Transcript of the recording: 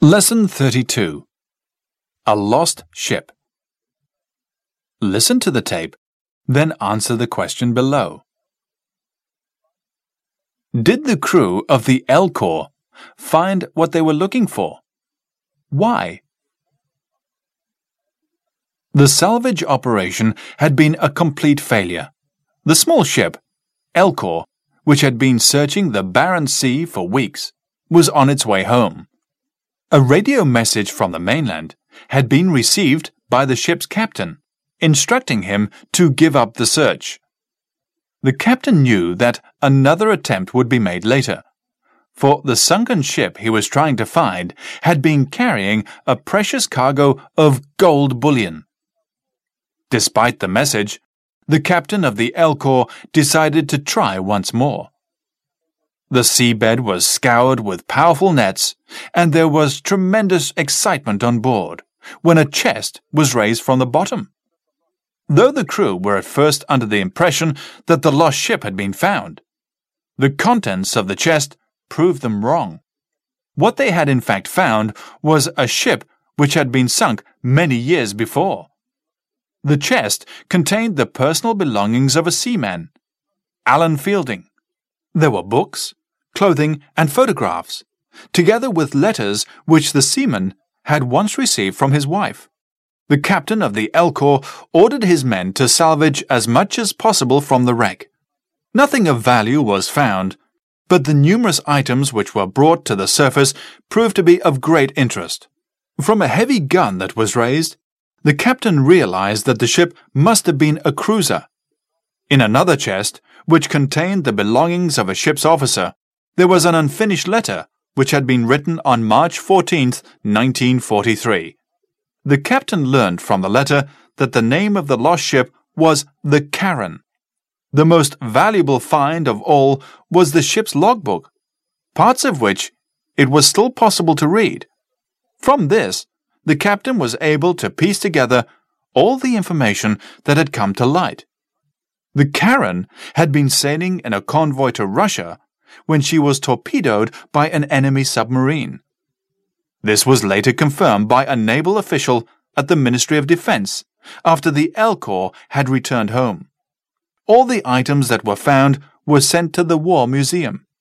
Lesson 32. A Lost Ship. Listen to the tape, then answer the question below. Did the crew of the Elcor find what they were looking for? Why? The salvage operation had been a complete failure. The small ship, Elcor, which had been searching the barren sea for weeks, was on its way home. A radio message from the mainland had been received by the ship's captain, instructing him to give up the search. The captain knew that another attempt would be made later, for the sunken ship he was trying to find had been carrying a precious cargo of gold bullion. Despite the message, the captain of the Elcor decided to try once more. The seabed was scoured with powerful nets, and there was tremendous excitement on board when a chest was raised from the bottom. Though the crew were at first under the impression that the lost ship had been found, the contents of the chest proved them wrong. What they had in fact found was a ship which had been sunk many years before. The chest contained the personal belongings of a seaman, Alan Fielding. There were books, clothing, and photographs, together with letters which the seaman had once received from his wife. The captain of the Elcor ordered his men to salvage as much as possible from the wreck. Nothing of value was found, but the numerous items which were brought to the surface proved to be of great interest. From a heavy gun that was raised, the captain realized that the ship must have been a cruiser. In another chest, which contained the belongings of a ship's officer, there was an unfinished letter which had been written on March 14, 1943. The captain learned from the letter that the name of the lost ship was the Karen. The most valuable find of all was the ship's logbook, parts of which it was still possible to read. From this, the captain was able to piece together all the information that had come to light. The Karen had been sailing in a convoy to Russia when she was torpedoed by an enemy submarine. This was later confirmed by a naval official at the Ministry of Defense after the Elcor had returned home. All the items that were found were sent to the War Museum.